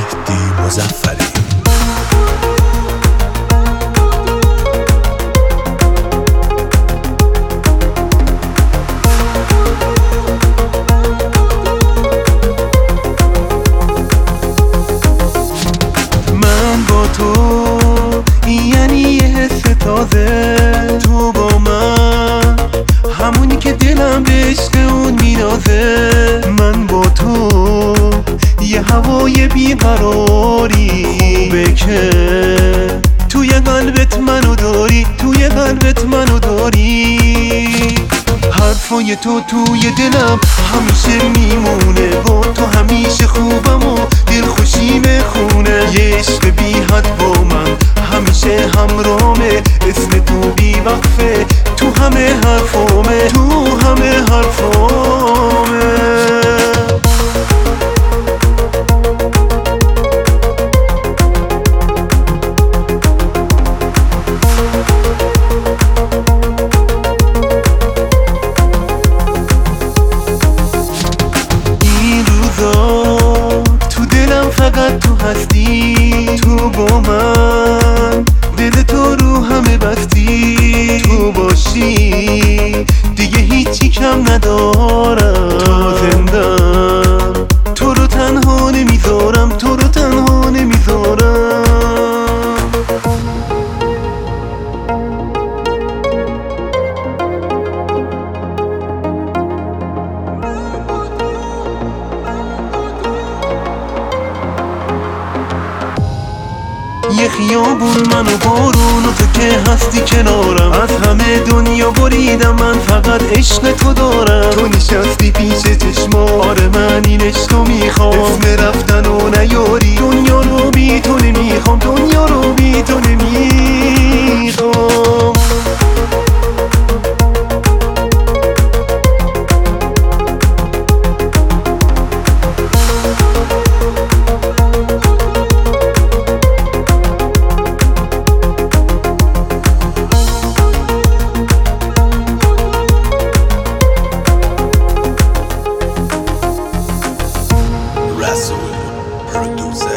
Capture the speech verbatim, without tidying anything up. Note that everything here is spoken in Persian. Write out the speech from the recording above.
مهدی مظفری. من با تو یعنی یه حس تازه، تو با من همونی که دلم به عشق اون مینازه. من با تو یه هوای بیقراری خوبه که توی قلبت منو داری، توی قلبت منو داری. حرفای تو توی دلم همیشه میمونه، با تو همیشه خوبم و دل خوشی میخونه. یه عشق بی حد با من همیشه همرامه، اسم تو بی وقفه تو همه حرفامه، تو همه حرفامه. تو دلم فقط تو هستی، تو با من دل تو رو همه بستی. تو باشی دیگه هیچی کم ندارم، تا زندم تو رو تنها نمیذارم، تو رو تنها نمیذارم. یه خیابون من و بارون و تو که هستی کنارم، از همه دنیا بریدم، من فقط عشق تو دارم. تو نشستی پیش چشما، آره من این عشقو میخوام، اسم رفتن و نیاری، دنیا رو بی تو نمیخوام، دنیا رو بی تو نمیخوام. Rasul producer.